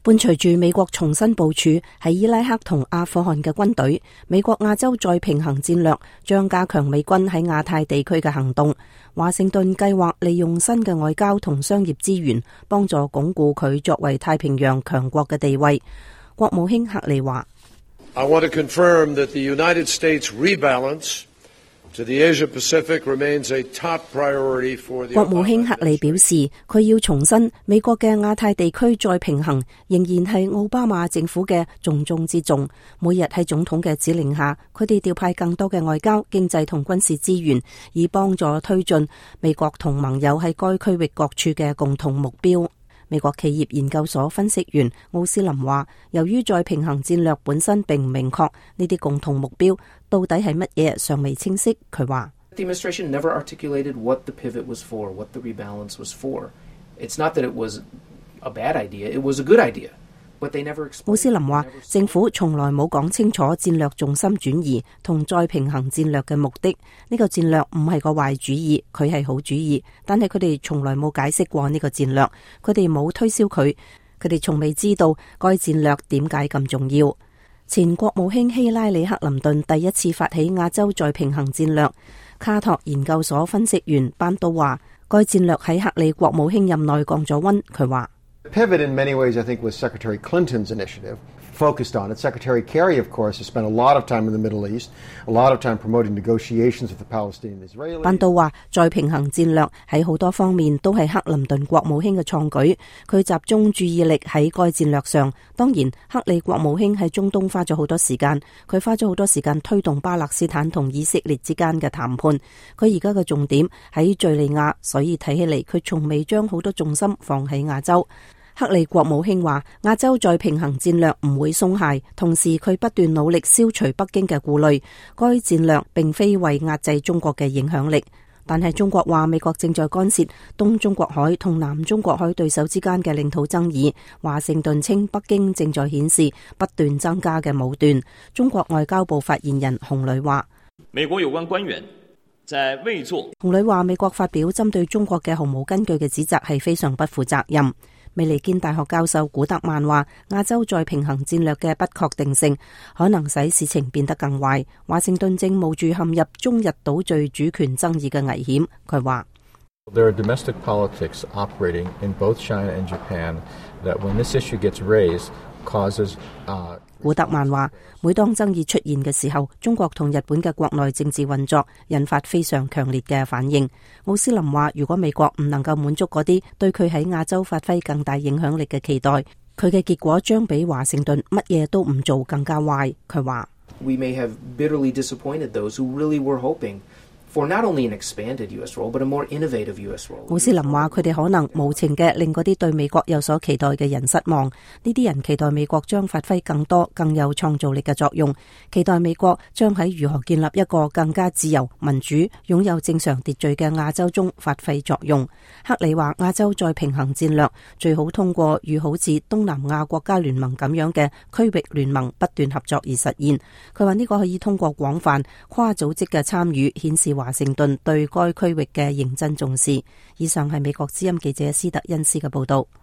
伴隨住美國重新部署喺伊拉克同阿富汗嘅軍隊，美國亞洲再平衡戰略將加強美軍喺亞太地區嘅行動。華盛頓計劃利用新嘅外交同商業資源，幫助鞏固佢作為太平洋強國嘅地位。國務卿克里話 ：I want to confirm that the United States rebalance to the Asia-Pacific remains a top priority for the。 國務卿克里表示，佢要重申美國嘅亞太地區再平衡仍然係奧巴馬政府嘅重中之重。每日喺總統嘅指令下，佢哋調派更多嘅外交、經濟同軍事資源，以幫助推進美國同盟友喺該區域各處嘅共同目標。美國企業研究所分析員奧斯林話，由於再平衡戰略本身並唔明確，呢啲共同目標到底係乜嘢尚未清晰。佢話 ：The administration never articulated what the pivot was for, what the rebalance was for. It's not that it was a bad idea, it was a good idea. 奧斯林話，政府從來冇講清楚戰略重心轉移同再平衡戰略嘅目的。呢個戰略唔係個壞主意，佢係好主意，但係佢哋從來冇解釋過呢個戰略，佢哋冇推銷佢，佢哋從未知道該戰略點解咁重要。前國務卿希拉里克林頓第一次發起亞洲再平衡戰略。卡托研究所分析員班都話，該戰略喺克里國務卿任內降咗溫。佢話 ：Pivot in many ways, I think, was Secretary Clinton's initiative, focused on it. Secretary Kerry, of course, has spent a lot of time in the Middle East, a lot of time promoting negotiations with the Palestinian Israelis. 班道話，再平衡戰略喺好多方面都係克林頓國務卿嘅創舉，佢集中注意力喺該戰略上。當然，克里國務卿喺中東花咗好多時間，佢花咗好多時間推動巴勒斯坦同以色列之間嘅談判。佢而家嘅重點喺敘利亞，所以睇起嚟佢從未將好多重心放喺亞洲。克里國務卿話，亞洲再平衡戰略唔會鬆懈，同時佢不斷努力消除北京嘅顧慮。該戰略並非為壓制中國嘅影響力，但係中國話美國正在干涉東中國海同南中國海對手之間嘅領土爭議。華盛頓稱北京正在顯示不斷增加嘅武斷。中國外交部發言人洪磊話： 美國有關官員在未做。 洪磊話美國發表針對中國嘅毫無根據嘅指責係非常不負責任。美利堅大學教授古特曼話，亞洲再平衡戰略嘅不確定性可能使事情變得更壞。華盛頓正冒住陷入中日島嶼主權爭議嘅危險。佢話 ：There are domestic politics operating in both China and Japan that when this issue gets raised causes 古特曼話，每當爭議出現嘅時候，中國同日本嘅國內政治運作引發非常強烈嘅反應。奧斯林話，如果美國唔能夠滿足嗰啲對佢喺亞洲發揮更大影響力嘅期待，佢嘅結果將比華盛頓乜嘢都唔做更加壞。佢話 ：We may have bitterly disappointed those who really were hoping for not only an expanded U.S. role, but a more innovative U.S. role. 奧斯林話，佢哋可能無情嘅令嗰啲對美國有所期待嘅人失望。呢啲人期待美國將發揮更多、更有創造力嘅作用，期待美國將喺如何建立一個更加自由、民主、擁有正常秩序嘅亞洲中發揮作用。克里話，亞洲再平衡戰略最好通過與好似東南亞國家聯盟咁樣嘅區域聯盟不斷合作而實現。佢話呢個可以通過廣泛跨組織嘅參與，顯示華盛頓對該區域嘅認真重視。以上係美國之音記者斯特恩斯嘅報道。